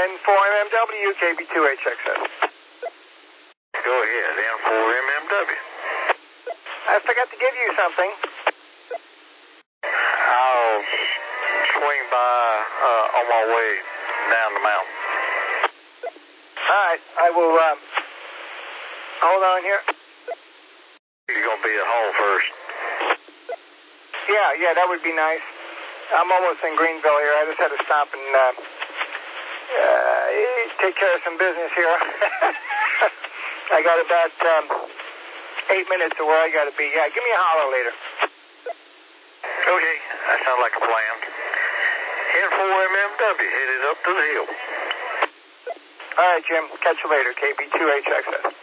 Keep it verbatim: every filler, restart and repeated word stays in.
N four M M W, K B two H X S. Go ahead, N four M M W. I forgot to give you something. I'll swing by uh, on my way down the mountain. All right, I will, um, hold on here. You're going to be at home first. Yeah, yeah, that would be nice. I'm almost in Greenville here. I just had to stop and uh, uh, take care of some business here. I got about um, eight minutes to where I got to be. Yeah, give me a holler later. Okay, that sounds like a plan. N four M M W headed up to the hill. All right, Jim. Catch you later. K B two H X S.